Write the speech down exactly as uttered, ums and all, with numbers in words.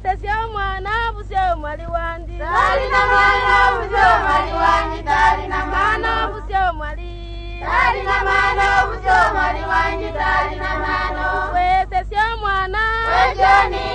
Wese sio mwana busio mwali wandi. Tali na mano busio mwali wandi. Tali na Mano busio mwali. Tali na mano busio mwali wandi. Tali na mano. Wese sio mwana. Wejoni.